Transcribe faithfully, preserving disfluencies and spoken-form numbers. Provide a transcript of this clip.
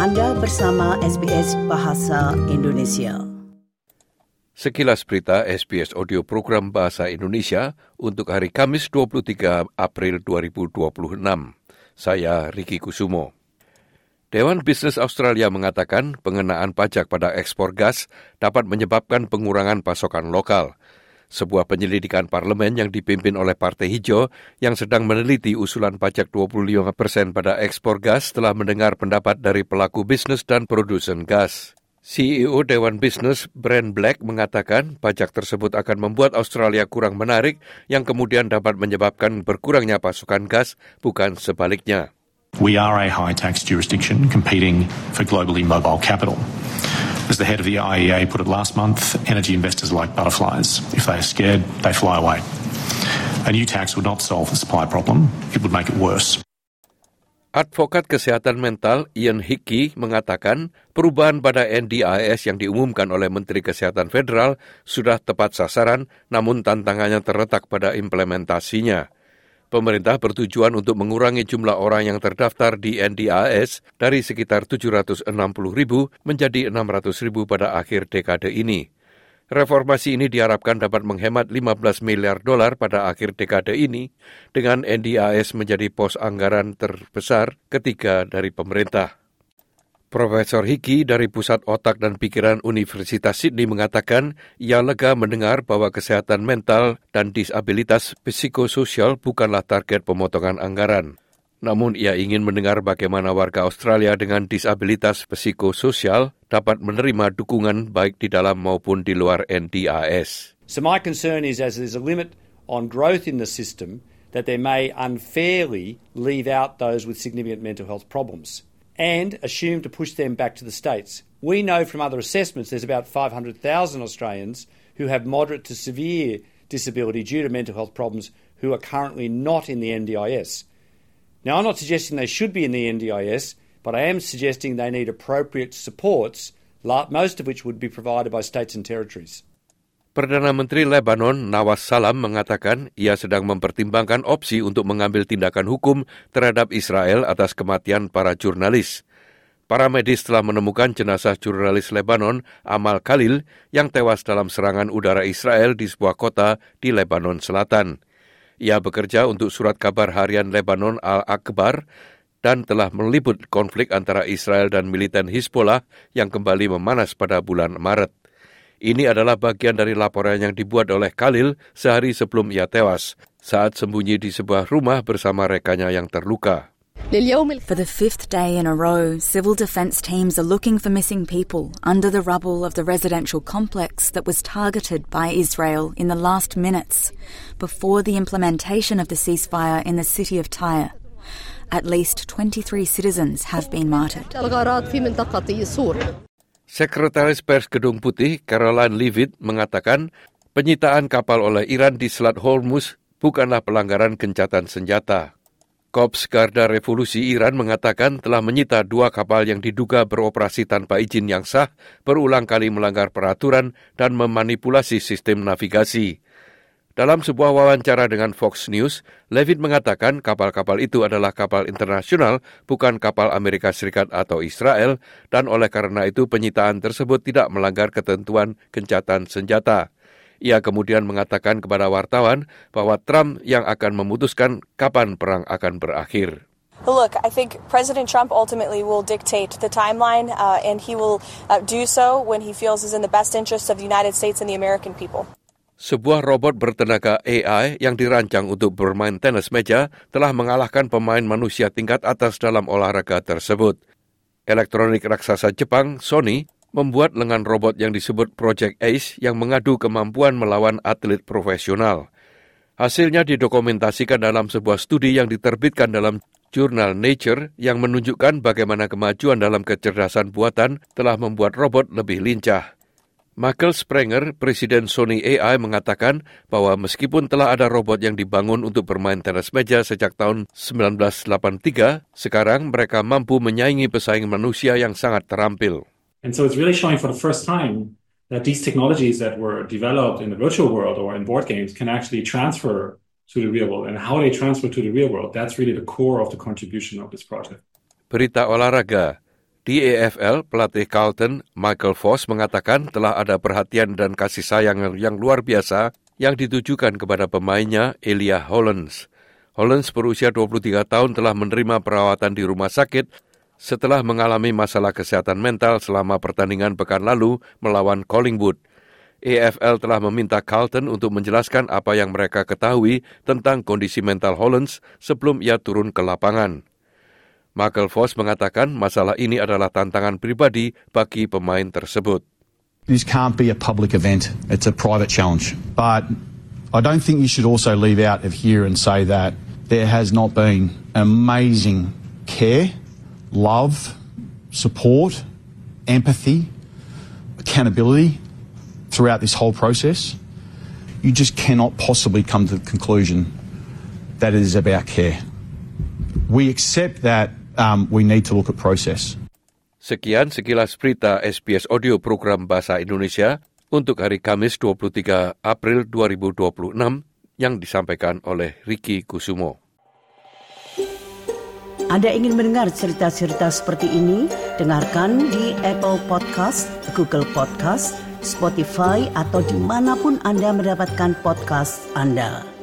Anda bersama S B S Bahasa Indonesia. Sekilas berita S B S Audio Program Bahasa Indonesia untuk hari Kamis dua puluh tiga April dua ribu dua puluh enam. Saya Riki Kusumo. Dewan Bisnis Australia mengatakan pengenaan pajak pada ekspor gas dapat menyebabkan pengurangan pasokan lokal. Sebuah penyelidikan parlemen yang dipimpin oleh Partai Hijau yang sedang meneliti usulan pajak dua puluh lima persen pada ekspor gas telah mendengar pendapat dari pelaku bisnis dan produsen gas. C E O Dewan Bisnis Brent Black mengatakan pajak tersebut akan membuat Australia kurang menarik yang kemudian dapat menyebabkan berkurangnya pasokan gas, bukan sebaliknya. We are a high-tax jurisdiction competing for globally mobile capital. As the head of the I E A put it last month, energy investors are like butterflies. If they are scared, they fly away. A new tax would not solve the supply problem, it would make it worse. Advokat kesehatan mental Ian Hickey mengatakan perubahan pada N D I S yang diumumkan oleh Menteri Kesehatan Federal sudah tepat sasaran, namun tantangannya terletak pada implementasinya. Pemerintah bertujuan untuk mengurangi jumlah orang yang terdaftar di N D I S dari sekitar tujuh ratus enam puluh ribu menjadi enam ratus ribu pada akhir dekade ini. Reformasi ini diharapkan dapat menghemat lima belas miliar dolar pada akhir dekade ini, dengan N D I S menjadi pos anggaran terbesar ketiga dari pemerintah. Profesor Hickey dari Pusat Otak dan Pikiran Universitas Sydney mengatakan ia lega mendengar bahwa kesehatan mental dan disabilitas psikososial bukanlah target pemotongan anggaran. Namun ia ingin mendengar bagaimana warga Australia dengan disabilitas psikososial dapat menerima dukungan baik di dalam maupun di luar N D I S. So my concern is as there's a limit on growth in the system that there may unfairly leave out those with significant mental health problems and assume to push them back to the states. We know from other assessments there's about five hundred thousand Australians who have moderate to severe disability due to mental health problems who are currently not in the N D I S. Now, I'm not suggesting they should be in the N D I S, but I am suggesting they need appropriate supports, most of which would be provided by states and territories. Perdana Menteri Lebanon Nawaz Salam mengatakan ia sedang mempertimbangkan opsi untuk mengambil tindakan hukum terhadap Israel atas kematian para jurnalis. Para medis telah menemukan jenazah jurnalis Lebanon Amal Khalil yang tewas dalam serangan udara Israel di sebuah kota di Lebanon Selatan. Ia bekerja untuk surat kabar harian Lebanon Al-Akhbar dan telah meliput konflik antara Israel dan militan Hizbollah yang kembali memanas pada bulan Maret. Ini adalah bagian dari laporan yang dibuat oleh Khalil sehari sebelum ia tewas, saat sembunyi di sebuah rumah bersama rekannya yang terluka. For the fifth day in a row, civil defence teams are looking for missing people under the rubble of the residential complex that was targeted by Israel in the last minutes before the implementation of the ceasefire in the city of Tyre. At least twenty-three citizens have been martyred. Sekretaris Pers Gedung Putih Caroline Leavitt mengatakan penyitaan kapal oleh Iran di Selat Hormuz bukanlah pelanggaran gencatan senjata. Korps Garda Revolusi Iran mengatakan telah menyita dua kapal yang diduga beroperasi tanpa izin yang sah, berulang kali melanggar peraturan dan memanipulasi sistem navigasi. Dalam sebuah wawancara dengan Fox News, Leavitt mengatakan kapal-kapal itu adalah kapal internasional, bukan kapal Amerika Serikat atau Israel, dan oleh karena itu penyitaan tersebut tidak melanggar ketentuan gencatan senjata. Ia kemudian mengatakan kepada wartawan bahwa Trump yang akan memutuskan kapan perang akan berakhir. Look, I think President Trump ultimately will dictate the timeline, uh, and he will uh, do so when he feels is in the best interest of the United States and the American people. Sebuah robot bertenaga A I yang dirancang untuk bermain tenis meja telah mengalahkan pemain manusia tingkat atas dalam olahraga tersebut. Elektronik raksasa Jepang, Sony, membuat lengan robot yang disebut Project Ace yang mengadu kemampuan melawan atlet profesional. Hasilnya didokumentasikan dalam sebuah studi yang diterbitkan dalam jurnal Nature yang menunjukkan bagaimana kemajuan dalam kecerdasan buatan telah membuat robot lebih lincah. Michael Sprenger, Presiden Sony A I, mengatakan bahwa meskipun telah ada robot yang dibangun untuk bermain tenis meja sejak tahun sembilan belas delapan puluh tiga, sekarang mereka mampu menyaingi pesaing manusia yang sangat terampil. And so it's really showing for the first time that these technologies that were developed in the virtual world or in board games can actually transfer to the real world. And how they transfer to the real world, that's really the core of the contribution of this project. Berita olahraga. Di A F L, pelatih Carlton, Michael Voss, mengatakan telah ada perhatian dan kasih sayang yang luar biasa yang ditujukan kepada pemainnya, Elijah Hollands. Hollands berusia dua puluh tiga tahun telah menerima perawatan di rumah sakit setelah mengalami masalah kesehatan mental selama pertandingan pekan lalu melawan Collingwood. A F L telah meminta Carlton untuk menjelaskan apa yang mereka ketahui tentang kondisi mental Hollands sebelum ia turun ke lapangan. Michael Voss mengatakan masalah ini adalah tantangan pribadi bagi pemain tersebut. This can't be a public event. It's a private challenge. But I don't think you should also leave out of here and say that there has not been amazing care, love, support, empathy, accountability throughout this whole process. You just cannot possibly come to the conclusion that it is about care. We accept that um, we need to look at process. Sekian sekilas berita S B S Audio Program Bahasa Indonesia untuk hari Kamis dua puluh tiga April dua ribu dua puluh enam yang disampaikan oleh Ricky Kusumo. Anda ingin mendengar cerita-cerita seperti ini? Dengarkan di Apple Podcast, Google Podcast, Spotify, atau dimanapun Anda mendapatkan podcast Anda.